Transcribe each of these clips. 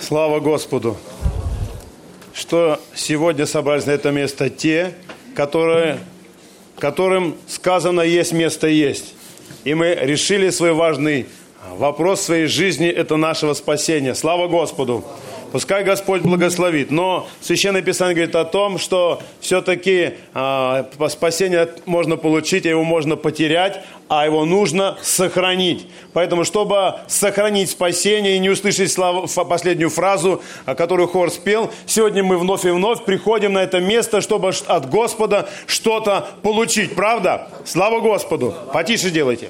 Слава Господу, что сегодня собрались на это место те, которым сказано «есть место есть». И мы решили свой важный вопрос в своей жизни – это нашего спасения. Слава Господу! Пускай Господь благословит. Но Священное Писание говорит о том, что все-таки спасение можно получить, а его можно потерять, а его нужно сохранить. Поэтому, чтобы сохранить спасение и не услышать последнюю фразу, которую хор спел, сегодня мы вновь и вновь приходим на это место, чтобы от Господа что-то получить. Правда? Слава Господу! Потише делайте.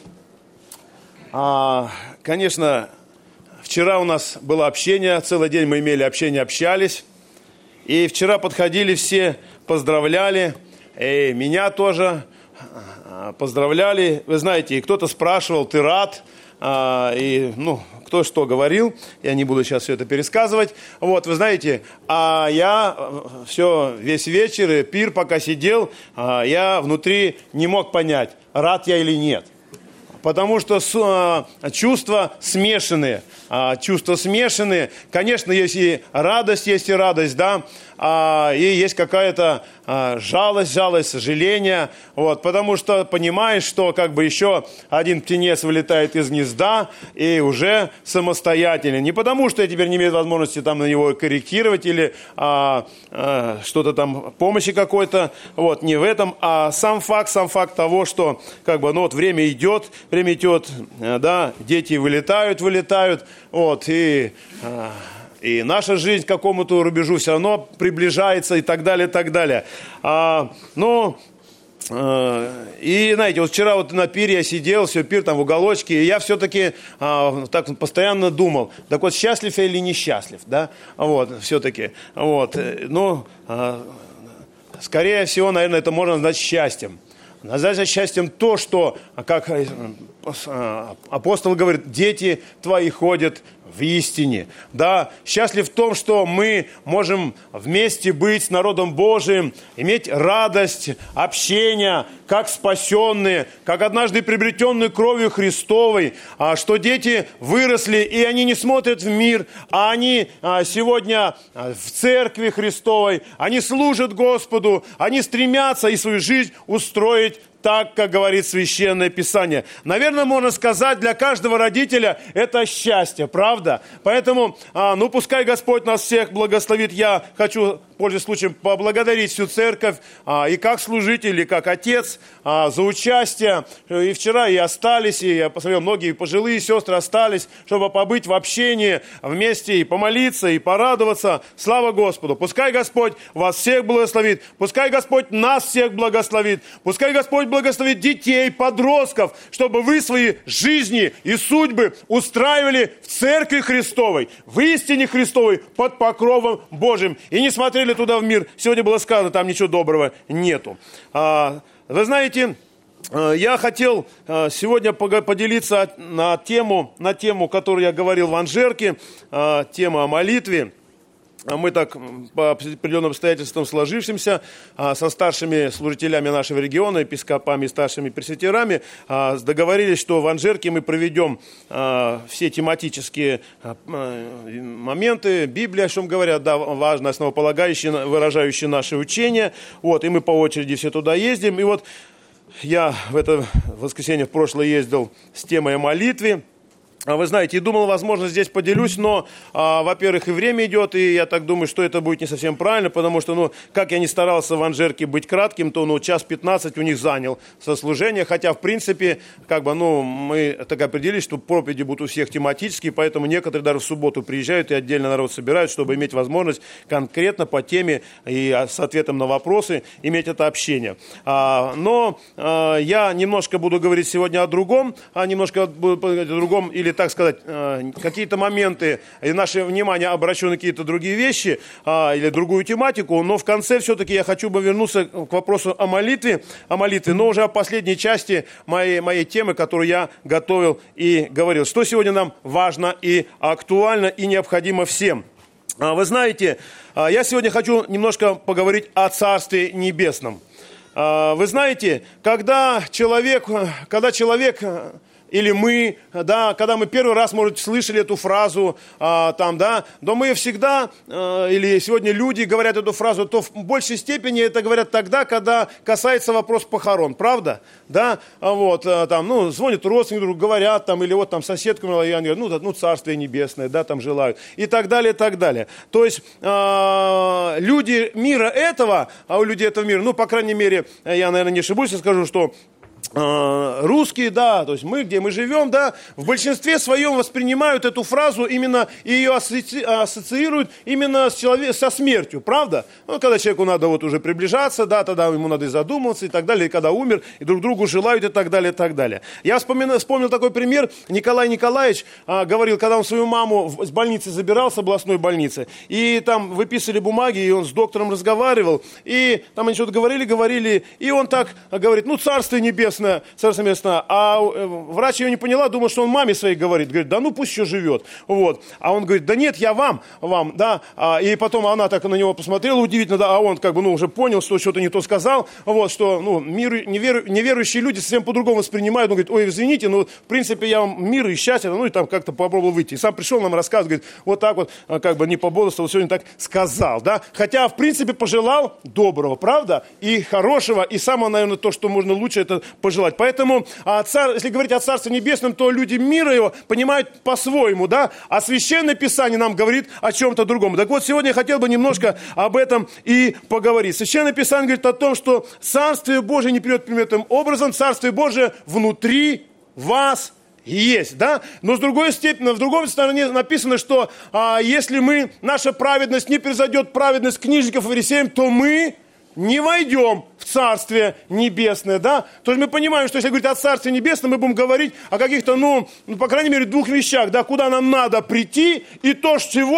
Конечно, вчера у нас было общение, целый день мы имели общение, общались. И вчера подходили все, поздравляли, и меня тоже поздравляли. Вы знаете, и кто-то спрашивал, ты рад? Кто что говорил, я не буду сейчас все это пересказывать. Вот, вы знаете, я весь вечер, и пир пока сидел, я внутри не мог понять, рад я или нет. Потому что чувства смешанные. Конечно, есть и радость, да, и есть какая-то жалость, сожаление. Вот, потому что понимаешь, что как бы еще один птенец вылетает из гнезда и уже самостоятельный. Не потому, что я теперь не имею возможности там на него корректировать или что-то там, помощи какой-то. Вот, не в этом, а сам факт того, что как бы, время идет, да, дети вылетают, вот, и наша жизнь к какому-то рубежу все равно приближается и так далее, и так далее. И, знаете, вот вчера вот на пире я сидел, пир там в уголочке, и я все-таки так постоянно думал, так вот, счастлив я или несчастлив, да, вот, все-таки, вот, скорее всего, наверное, это можно назвать счастьем. Назвать счастьем то, что, как апостол говорит, дети твои ходят в истине. Да, счастлив в том, что мы можем вместе быть с народом Божиим, иметь радость, общение, как спасенные, как однажды приобретенные кровью Христовой, что дети выросли, и они не смотрят в мир, а они сегодня в церкви Христовой, они служат Господу, они стремятся и свою жизнь устроить так, как говорит Священное Писание. Наверное, можно сказать, для каждого родителя это счастье, правда? Поэтому, пускай Господь нас всех благословит. Я хочу, пользуясь случаем, поблагодарить всю церковь, и как служитель, и как отец, за участие. И вчера и остались, и я посмотрел, многие пожилые сестры остались, чтобы побыть в общении вместе, и помолиться, и порадоваться. Слава Господу! Пускай Господь вас всех благословит, пускай Господь нас всех благословит, пускай Господь благословит детей, подростков, чтобы вы свои жизни и судьбы устраивали в Церкви Христовой, в истине Христовой, под покровом Божьим. И не смотрели туда в мир. Сегодня было сказано, там ничего доброго нету. Вы знаете, я хотел сегодня поделиться на тему, которую я говорил в Анжерке, тема о молитве. Мы так по определенным обстоятельствам сложившимся со старшими служителями нашего региона, епископами и старшими пресвитерами договорились, что в Анжерке мы проведем все тематические моменты, Библия, о чем говорят, да, важно, основополагающие, выражающие наши учения. Вот, и мы по очереди все туда ездим. И вот я в это воскресенье в прошлое ездил с темой о молитве. Вы знаете, и думал, возможно, здесь поделюсь, но, во-первых, и время идет, и я так думаю, что это будет не совсем правильно, потому что, как я ни старался в Анжерке быть кратким, то, час 15 у них занял сослужение, хотя, в принципе, мы так определились, что проповеди будут у всех тематические, поэтому некоторые даже в субботу приезжают и отдельно народ собирают, чтобы иметь возможность конкретно по теме и с ответом на вопросы иметь это общение. Но я немножко буду говорить сегодня о другом, или, так сказать, какие-то моменты, и наше внимание обращено на какие-то другие вещи, или другую тематику, но в конце все-таки я хочу бы вернуться к вопросу о молитве, но уже о последней части моей темы, которую я готовил и говорил. Что сегодня нам важно и актуально, и необходимо всем. Вы знаете, я сегодня хочу немножко поговорить о Царстве Небесном. Вы знаете, когда человек или мы, да, когда мы первый раз, может, слышали эту фразу, там, да, но мы всегда, или сегодня люди говорят эту фразу, то в большей степени это говорят тогда, когда касается вопрос похорон, правда? Да, вот, там, ну, звонят родственники, говорят, там, или вот там соседка, и они говорят, ну, царствие небесное, да, там желают, и так далее, и так далее. То есть люди мира этого, а у людей этого мира, ну, по крайней мере, я, наверное, не ошибусь, я скажу, что русские, да, то есть мы, где мы живем, да, в большинстве своем воспринимают эту фразу именно, и ее ассоциируют именно со смертью, правда? Ну, когда человеку надо вот уже приближаться, да, тогда ему надо и задумываться, и так далее, и когда умер, и друг другу желают, и так далее, и так далее. Я вспомнил такой пример. Николай Николаевич говорил, когда он свою маму с больницы забирал, с областной больницы, и там выписывали бумаги, и он с доктором разговаривал, и там они что-то говорили, и он так говорит, ну, царствие небесное, царство небесное, а врач ее не поняла, думала, что он маме своей говорит, да ну пусть еще живет, вот, а он говорит, да нет, я вам, да, и потом она так на него посмотрела удивительно, да, а он как бы, ну, уже понял, что что-то не то сказал, вот, что, ну, неверующие люди совсем по-другому воспринимают, он говорит, ой, извините, ну, в принципе, я вам мир и счастье, ну, и там как-то попробовал выйти, и сам пришел нам рассказывать, говорит, вот так вот, как бы не пободрствовал, сегодня так сказал, да, хотя, в принципе, пожелал доброго, правда, и хорошего, и самое, наверное, то, что можно лучше, это пожелать. Поэтому, если говорить о Царстве Небесном, то люди мира его понимают по-своему, да, а Священное Писание нам говорит о чем-то другом. Так вот, сегодня я хотел бы немножко об этом и поговорить. Священное Писание говорит о том, что Царствие Божие не придет примерным образом, Царствие Божие внутри вас есть, да, но с другой степени, в другой стороне написано, что если наша праведность не превзойдет праведность книжников и фарисеев, то мы не войдем в Царствие Небесное, да? То есть мы понимаем, что если говорить о Царстве Небесном, мы будем говорить о каких-то, ну, по крайней мере, двух вещах, да, куда нам надо прийти, и то,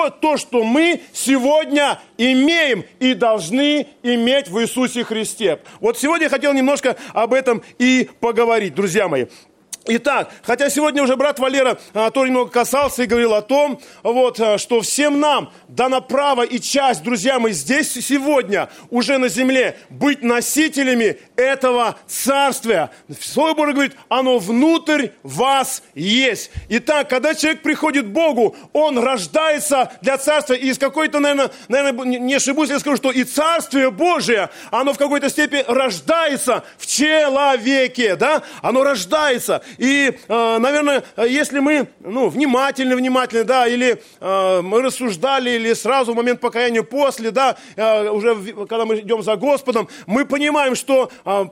что мы сегодня имеем и должны иметь в Иисусе Христе. Вот сегодня я хотел немножко об этом и поговорить, друзья мои. Итак, хотя сегодня уже брат Валера тоже немного касался и говорил о том, вот, что всем нам дано право и часть, друзья мои, здесь сегодня, уже на земле, быть носителями этого царствия. Слово Божие говорит, оно внутрь вас есть. Итак, когда человек приходит к Богу, он рождается для царствия, и из какой-то, наверное, не ошибусь, я скажу, что и царствие Божие, оно в какой-то степени рождается в человеке, да, оно рождается. И, наверное, если мы, ну, внимательны, да, или мы рассуждали, или сразу в момент покаяния после, да, уже когда мы идем за Господом, мы понимаем, что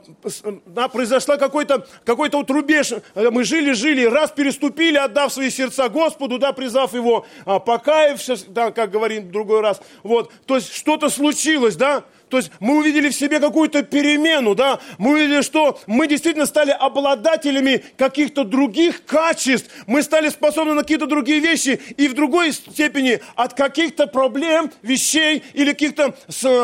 да, произошла какой-то вот рубеж. Мы жили, раз переступили, отдав свои сердца Господу, да, призвав Его, покаявшись, да, как говорим в другой раз. Вот, то есть что-то случилось, да. То есть мы увидели в себе какую-то перемену, да, мы увидели, что мы действительно стали обладателями каких-то других качеств, мы стали способны на какие-то другие вещи, и в другой степени от каких-то проблем, вещей или каких-то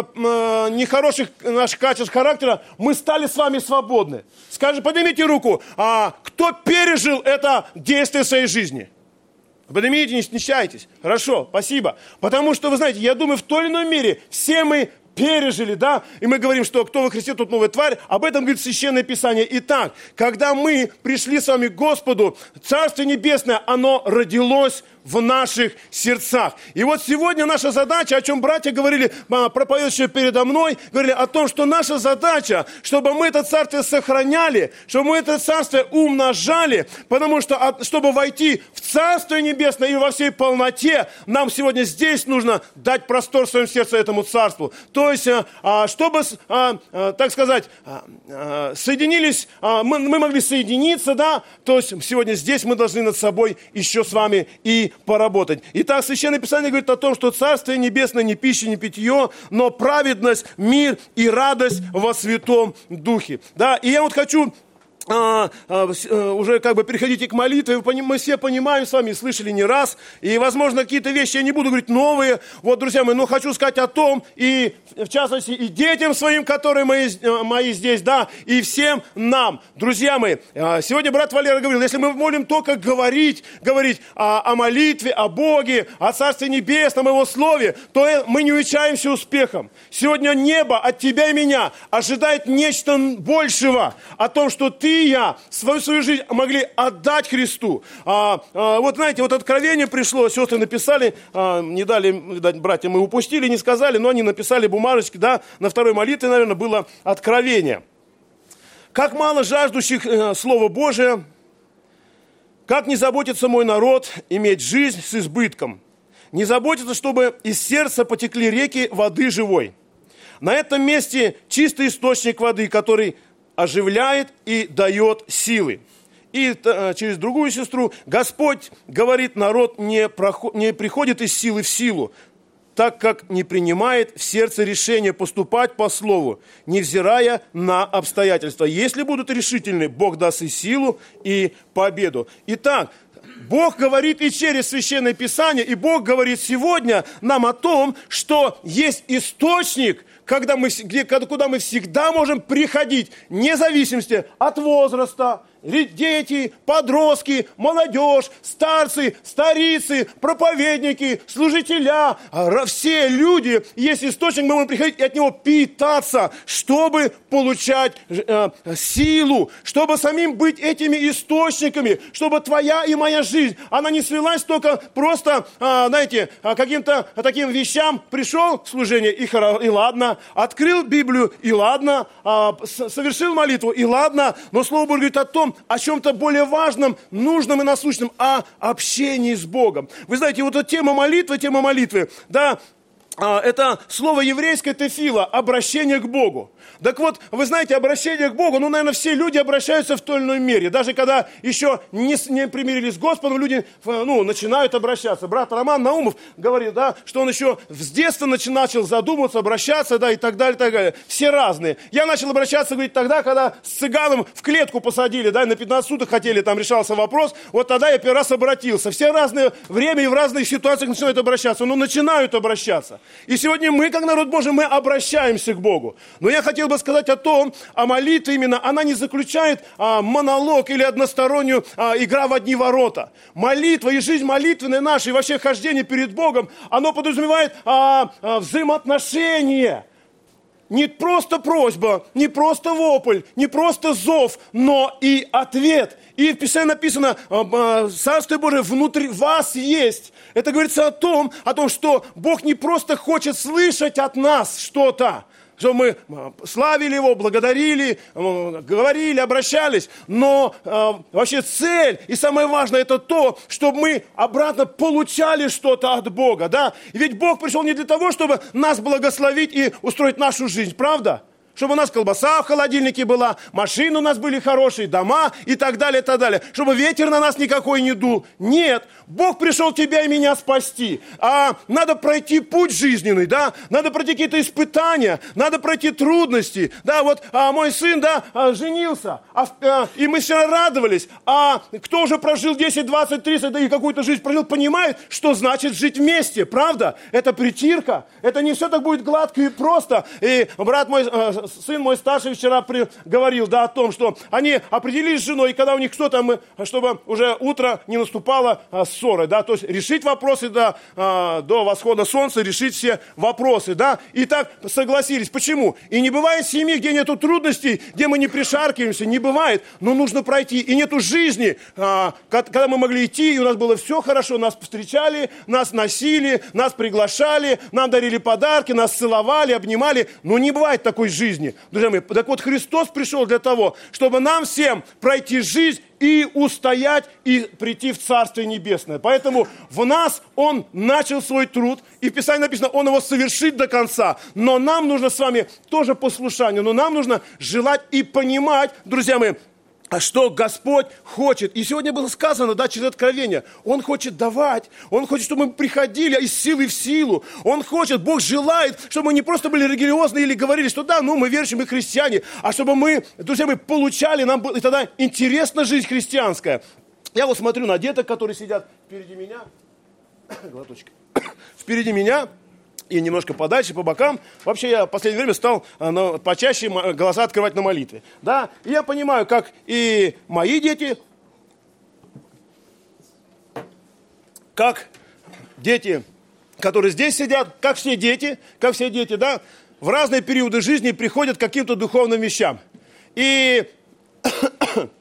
нехороших наших качеств характера мы стали с вами свободны. Скажите, поднимите руку, кто пережил это действие в своей жизни? Поднимите, не смущайтесь. Хорошо, спасибо. Потому что, вы знаете, я думаю, в той или иной мере все мы пережили, да, и мы говорим, что кто во Христе, тот новая тварь, об этом говорит Священное Писание. Итак, когда мы пришли с вами к Господу, Царствие Небесное, оно родилось в наших сердцах. И вот сегодня наша задача, о чем братья говорили, проповедующие передо мной, говорили о том, что наша задача, чтобы мы это царствие сохраняли, чтобы мы это царствие умножали, потому что, чтобы войти в Царствие Небесное и во всей полноте, нам сегодня здесь нужно дать простор в своем сердце этому царству. То есть, чтобы, так сказать, соединились, мы могли соединиться, да, то есть сегодня здесь мы должны над собой еще с вами и поработать. Итак, Священное Писание говорит о том, что Царствие Небесное не пища, не питье, но праведность, мир и радость во Святом Духе. Да, и я вот хочу уже как бы переходите к молитве, мы все понимаем с вами, слышали не раз, и, возможно, какие-то вещи я не буду говорить новые, вот, друзья мои, но хочу сказать о том, и, в частности, и детям своим, которые мои здесь, да, и всем нам, друзья мои, сегодня брат Валера говорил, если мы можем только говорить о молитве, о Боге, о Царстве Небесном, о Его Слове, то мы не увенчаемся успехом. Сегодня небо от тебя и меня ожидает нечто большего, о том, что ты ты и я свою жизнь могли отдать Христу. Вот знаете, вот откровение пришло, сестры написали, не дали, братья, мы упустили, не сказали, но они написали бумажечки, да, на второй молитве, наверное, было откровение. Как мало жаждущих Слова Божия, как не заботится мой народ иметь жизнь с избытком. Не заботится, чтобы из сердца потекли реки воды живой. На этом месте чистый источник воды, который оживляет и дает силы. И через другую сестру: Господь говорит, народ не приходит из силы в силу, так как не принимает в сердце решение поступать по слову, невзирая на обстоятельства. Если будут решительны, Бог даст и силу, и победу. Итак, Бог говорит и через Священное Писание, и Бог говорит сегодня нам о том, что есть источник, куда мы всегда можем приходить, вне зависимости от возраста. Дети, подростки, молодежь, старцы, старицы, проповедники, служителя, все люди, есть источник, мы можем приходить и от него питаться, чтобы получать силу, чтобы самим быть этими источниками, чтобы твоя и моя жизнь, она не свелась только просто, знаете, каким-то таким вещам. Пришел в служение, и ладно, открыл Библию, и ладно, совершил молитву, и ладно, но Слово Божье говорит о том, о чем-то более важном, нужном и насущном, о общении с Богом. Вы знаете, вот эта тема молитвы, да, это слово еврейское тефила, обращение к Богу. Так вот, вы знаете, обращение к Богу, наверное, все люди обращаются в той или иной мере. Даже когда еще не примирились с Господом, люди, начинают обращаться. Брат Роман Наумов говорит, да, что он еще с детства начал задумываться, обращаться, да, и так далее, и так далее. Все разные. Я начал обращаться, говорит, тогда, когда с цыганом в клетку посадили, да, на 15 суток хотели, там решался вопрос, вот тогда я первый раз обратился. Все разное время и в разных ситуациях начинают обращаться, но начинают обращаться. И сегодня мы, как народ Божий, мы обращаемся к Богу. Но я хотел бы сказать о молитве именно. Она не заключает монолог или одностороннюю игра в одни ворота. Молитва и жизнь молитвенная наша, и вообще хождение перед Богом, оно подразумевает взаимоотношения. Не просто просьба, не просто вопль, не просто зов, но и ответ. И в Писании написано, Царствие Божие внутри вас есть. Это говорится о том, что Бог не просто хочет слышать от нас что-то, что мы славили Его, благодарили, говорили, обращались. Но вообще цель и самое важное это то, чтобы мы обратно получали что-то от Бога. Да? Ведь Бог пришел не для того, чтобы нас благословить и устроить нашу жизнь, правда? Чтобы у нас колбаса в холодильнике была, машины у нас были хорошие, дома и так далее, и так далее. Чтобы ветер на нас никакой не дул. Нет, Бог пришел тебя и меня спасти. Надо пройти путь жизненный, да? Надо пройти какие-то испытания, надо пройти трудности. Да, вот мой сын, да, женился, и мы все радовались. А кто уже прожил 10, 20, 30, да и какую-то жизнь прожил, понимает, что значит жить вместе, правда? Это притирка, это не все так будет гладко и просто. И брат мой, сын мой старший вчера говорил, да, о том, что они определились с женой, и когда у них что-то, чтобы уже утро не наступало ссоры, да, то есть решить вопросы до восхода солнца, решить все вопросы, да, и так согласились. Почему? И не бывает семьи, где нету трудностей, где мы не пришаркиваемся, не бывает, но нужно пройти. И нету жизни, когда мы могли идти, и у нас было все хорошо, нас встречали, нас носили, нас приглашали, нам дарили подарки, нас целовали, обнимали, но не бывает такой жизни. Друзья мои, так вот Христос пришел для того, чтобы нам всем пройти жизнь и устоять, и прийти в Царствие Небесное. Поэтому в нас Он начал свой труд, и в Писании написано, Он его совершит до конца. Но нам нужно с вами тоже послушание, но нам нужно желать и понимать, друзья мои, что Господь хочет. И сегодня было сказано, да, через откровение. Он хочет давать. Он хочет, чтобы мы приходили из силы в силу. Он хочет, Бог желает, чтобы мы не просто были религиозны или говорили, что да, мы верующие, мы христиане, а чтобы мы, друзья мои, получали, нам было, и тогда интересна жизнь христианская. Я вот смотрю на деток, которые сидят впереди меня. Глоточек. Впереди меня. И немножко подальше, по бокам. Вообще я в последнее время стал почаще глаза открывать на молитве. Да? И я понимаю, как и мои дети, как дети, которые здесь сидят, как все дети, да, в разные периоды жизни приходят к каким-то духовным вещам. И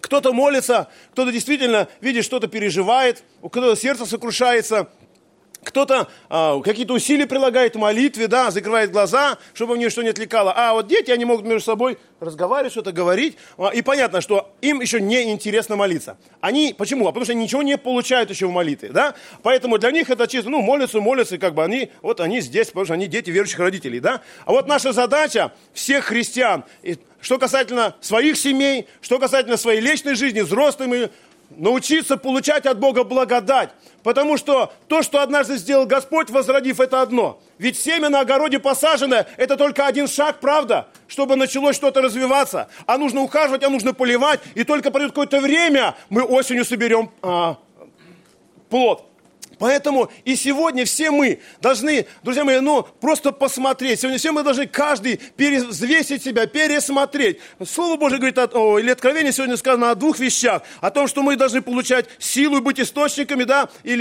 Кто-то молится, кто-то действительно, видит, что-то переживает, у кого-то сердце сокрушается. Кто-то какие-то усилия прилагает в молитве, да, закрывает глаза, чтобы в нее что не отвлекало. А вот дети, они могут между собой разговаривать, что-то говорить. И понятно, что им еще не интересно молиться. Почему? Потому что они ничего не получают еще в молитве, да. Поэтому для них это чисто, молятся, и как бы они здесь, потому что они дети верующих родителей, да. А вот наша задача всех христиан, что касательно своих семей, что касательно своей личной жизни, взрослыми, научиться получать от Бога благодать. Потому что то, что однажды сделал Господь, возродив, это одно. Ведь семя на огороде посаженное, это только один шаг, правда? Чтобы началось что-то развиваться. А нужно ухаживать, а нужно поливать. И только пройдет какое-то время, мы осенью соберем плод. Поэтому и сегодня все мы должны, друзья мои, просто посмотреть. Сегодня все мы должны каждый взвесить себя, пересмотреть. Слово Божие говорит, или Откровение сегодня сказано о двух вещах. О том, что мы должны получать силу и быть источниками, да, или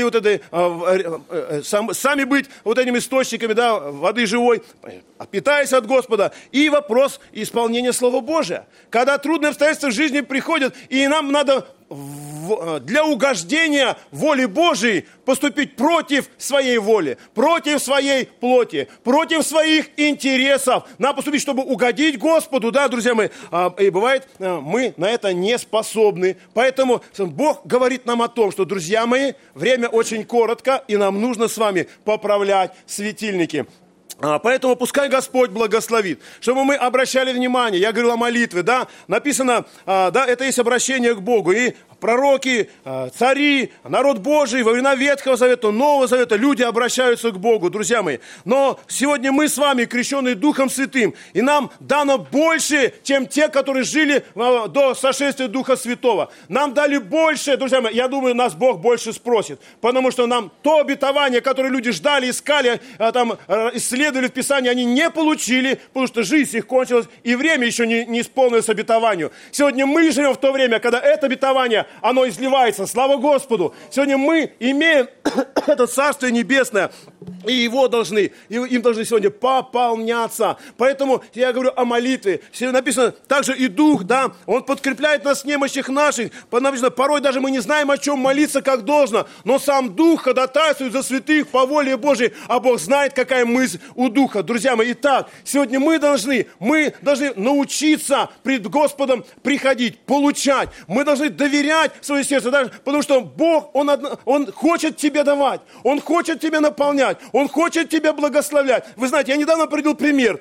сами быть этими источниками, да, воды живой, питаясь от Господа. И вопрос исполнения Слова Божия. Когда трудные обстоятельства в жизни приходят, и нам надо для угождения воли Божией поступить против своей воли, против своей плоти, против своих интересов. Надо поступить, чтобы угодить Господу, да, друзья мои. И бывает, мы на это не способны. Поэтому Бог говорит нам о том, что, друзья мои, время очень коротко, и нам нужно с вами поправлять светильники. Поэтому пускай Господь благословит, чтобы мы обращали внимание, я говорил о молитве, да, написано, да, это есть обращение к Богу, и пророки, цари, народ Божий, во времена Ветхого Завета, Нового Завета, люди обращаются к Богу, друзья мои. Но сегодня мы с вами, крещенные Духом Святым, и нам дано больше, чем те, которые жили до сошествия Духа Святого. Нам дали больше, друзья мои, я думаю, нас Бог больше спросит, потому что нам то обетование, которое люди ждали, искали, исследовали в Писании, они не получили, потому что жизнь их кончилась, и время еще не исполнилось обетованию. Сегодня мы живем в то время, когда это обетование, оно изливается. Слава Господу! Сегодня мы имеем это Царствие Небесное, и им должны сегодня пополняться. Поэтому я говорю о молитве. Сегодня написано, также и Дух, да, Он подкрепляет нас в немощах наших. Написано, порой даже мы не знаем, о чем молиться, как должно, но сам Дух ходатайствует за святых по воле Божией, а Бог знает, какая мысль у Духа. Друзья мои, итак, сегодня мы должны научиться пред Господом приходить, получать. Мы должны доверять свое сердце, даже потому что Бог, Он хочет тебе давать, Он хочет тебя наполнять, Он хочет тебя благословлять. Вы знаете, я недавно привел пример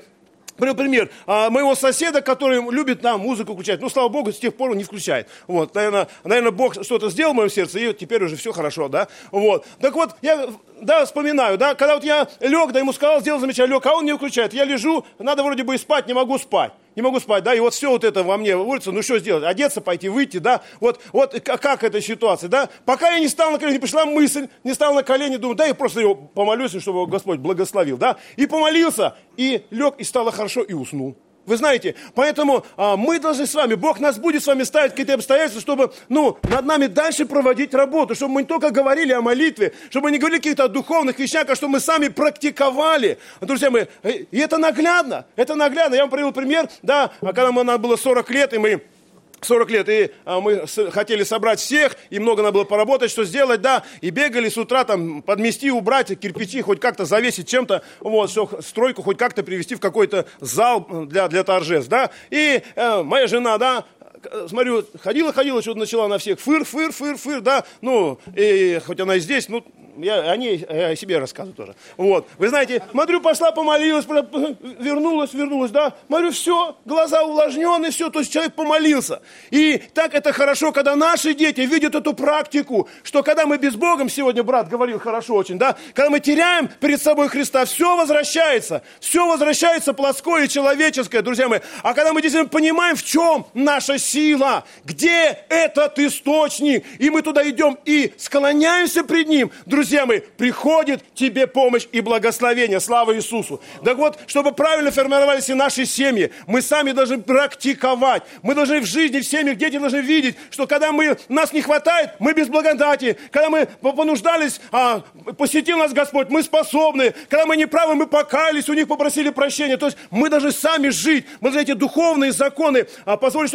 моего соседа, который любит музыку включать. Слава Богу, с тех пор он не включает. Вот, наверное, Бог что-то сделал в моем сердце, и теперь уже все хорошо, да. Вот. Так вот, я вспоминаю, да, когда я лег, ему сказал, сделал замечание, лег, а он не включает. Я лежу, надо вроде бы и спать, не могу спать, да, и вот все это во мне улица, что сделать? Одеться, пойти, выйти, да, вот как эта ситуация, да. Пока я не стал на колени, пришла мысль, не стал на колени, думаю, да, я просто его помолюсь, чтобы Господь благословил, да, и помолился, и лег, и стало хорошо, и уснул. Вы знаете, поэтому мы должны с вами, Бог нас будет с вами ставить какие-то обстоятельства, чтобы, над нами дальше проводить работу, чтобы мы не только говорили о молитве, чтобы мы не говорили о каких-то духовных вещах, а чтобы мы сами практиковали. Друзья мои, и это наглядно. Я вам привел пример, да, когда нам было 40 лет, и мы хотели собрать всех, и много надо было поработать, что сделать, да, и бегали с утра подмести, убрать кирпичи, хоть как-то завесить чем-то, все, стройку хоть как-то привести в какой-то зал для торжеств, да, и моя жена, да, смотрю, ходила, что-то начала на всех фыр, да, и хоть она и здесь, я о ней, о себе рассказываю тоже. Вот. Вы знаете, смотрю, пошла, помолилась, вернулась, да. Смотрю, все, глаза увлажненные, все, то есть человек помолился. И так это хорошо, когда наши дети видят эту практику, что когда мы без Бога, сегодня брат говорил хорошо очень, да, когда мы теряем перед собой Христа, все возвращается плотское и человеческое, друзья мои. А когда мы действительно понимаем, в чем наша сила, где этот источник, и мы туда идем и склоняемся пред Ним, друзья мои, приходит тебе помощь и благословение. Слава Иисусу. Так вот, чтобы правильно формировались и наши семьи, мы сами должны практиковать. Мы должны в жизни, в семьях, дети должны видеть, что когда нас не хватает, мы без благодати. Когда мы понуждались, посетил нас Господь, мы способны. Когда мы неправы, мы покаялись, у них попросили прощения. То есть мы должны сами жить. Мы должны эти духовные законы позволить, чтобы они имели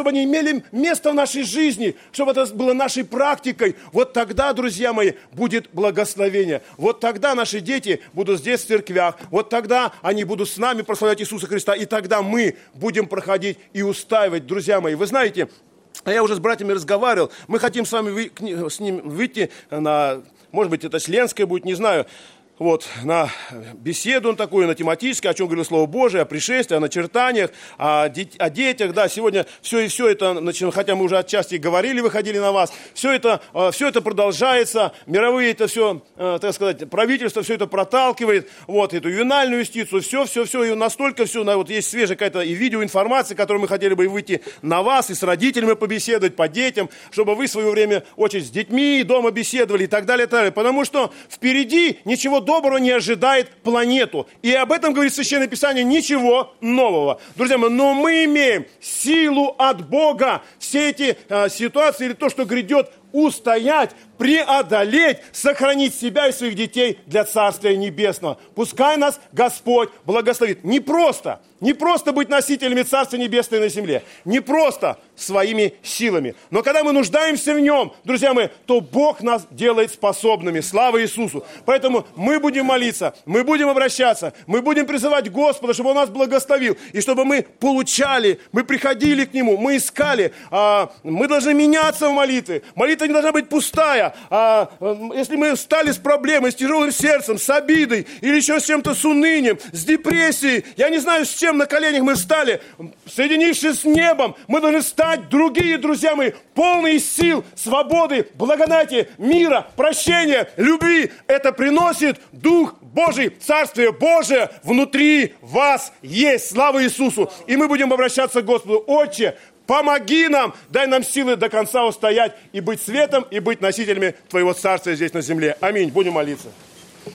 имели место в нашей жизни, чтобы это было нашей практикой, вот тогда, друзья мои, будет благословение. Вот тогда наши дети будут здесь в церквях, вот тогда они будут с нами прославлять Иисуса Христа, и тогда мы будем проходить и устаивать, друзья мои. Вы знаете, я уже с братьями разговаривал, мы хотим с вами с ним выйти на, может быть, это членское будет, не знаю, вот, на беседу такую, на тематическую, о чем говорил Слово Божие, о пришествии, о начертаниях, о детях, да, сегодня все это, хотя мы уже отчасти говорили, выходили на вас, все это продолжается, мировые это все, так сказать, правительство все это проталкивает, вот, эту ювенальную юстицию, все, и настолько все, вот есть свежая какая-то и видеоинформация, которую мы хотели бы выйти на вас, и с родителями побеседовать, по детям, чтобы вы в свое время очень с детьми дома беседовали и так далее, потому что впереди ничего доброго не ожидает планету. И об этом говорит Священное Писание, ничего нового. Друзья мои, но мы имеем силу от Бога все эти ситуации или то, что грядет, устоять, преодолеть, сохранить себя и своих детей для Царствия Небесного. Пускай нас Господь благословит. Не просто быть носителями Царствия Небесного на земле, не просто своими силами. Но когда мы нуждаемся в Нем, друзья мои, то Бог нас делает способными. Слава Иисусу! Поэтому мы будем молиться, мы будем обращаться, мы будем призывать Господа, чтобы Он нас благословил, и чтобы мы получали, мы приходили к Нему, мы искали. Мы должны меняться в молитве. Молитва не должна быть пустая. Если мы встали с проблемой, с тяжелым сердцем, с обидой, или еще с чем-то, с унынием, с депрессией, я не знаю, с чем на коленях мы встали, соединившись с небом, мы должны стать другие, друзья мои, полные сил, свободы, благодати, мира, прощения, любви. Это приносит Дух Божий, Царствие Божие внутри вас есть. Слава Иисусу! И мы будем обращаться к Господу. Отче, помоги нам, дай нам силы до конца устоять и быть светом, и быть носителями Твоего Царствия здесь на земле. Аминь. Будем молиться.